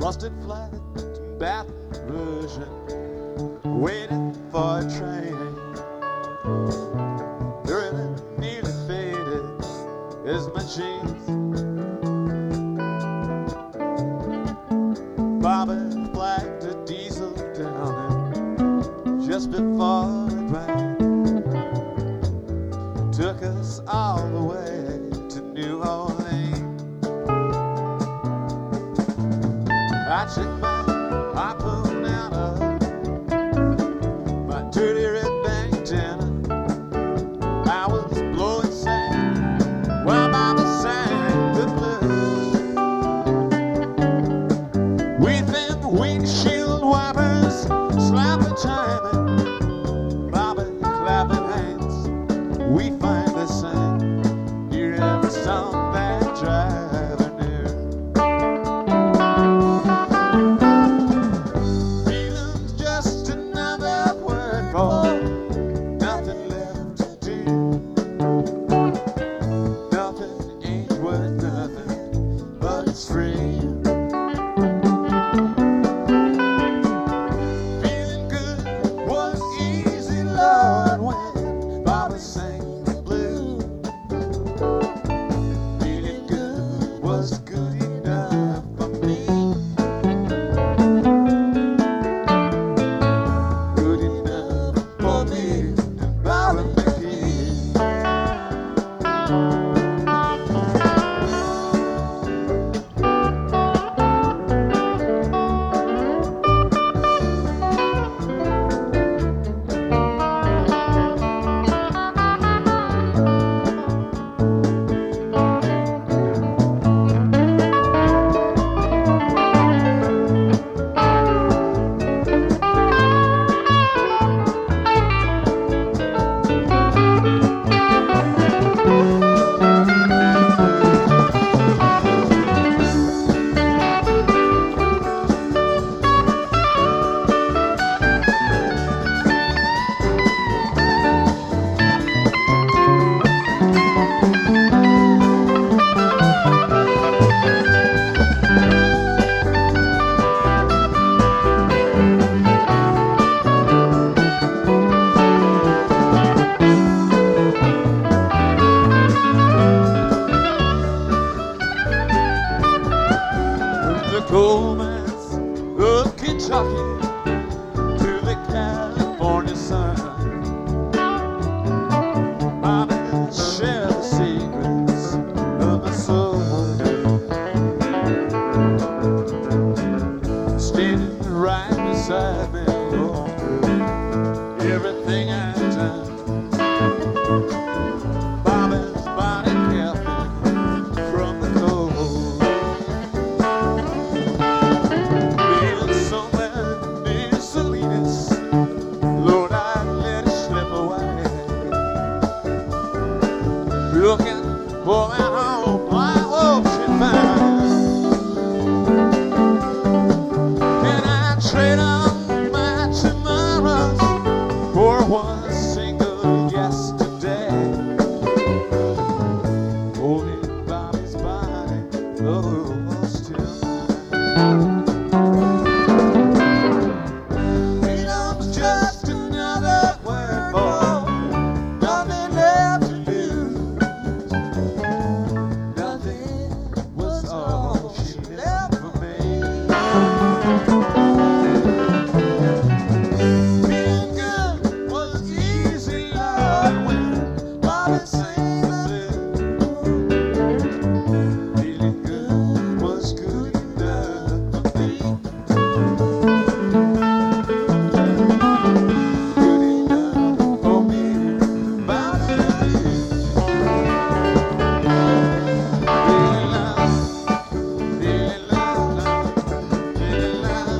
Busted flat in Baton Rouge, waiting for a train. Nearly faded as my jeans. Bobby flagged a diesel down and just before it rained, took us all the way to New Orleans. I checked my harpoon out of my dirty red bandana. I was blowing sand while Bobby sang the blues. Within windshield wipers, slapping timing, Bobby clapping hands. We finally sang near every song that driver knew. Feeling's just another word for nothing left to do. Nothing ain't worth nothing, but it's free. Feeling good was easy, Lord, when Bobby sang the blues. Feeling good was good enough for me. Good enough for me and Bobby McGee. The coal mines of Kentucky to the California sun. Bobby shared the secrets of my soul. Standing right beside me, Lord, through everything I've done. Bobby's body kept me from the cold. Feeling somewhere near Salinas, Lord, I let it slip away. Looking for that home I ocean found. Can I trade on my tomorrows for one single yesterday? Holding Bobby's body, oh, still mine. Freedom's just another word for nothing left to lose. Nothing was all she left for me. Feeling good was easy, Lord, when Bobby sang the blues. Feeling good was good enough for me. Good enough for me, Bobby. Feeling love, feeling love, feeling love.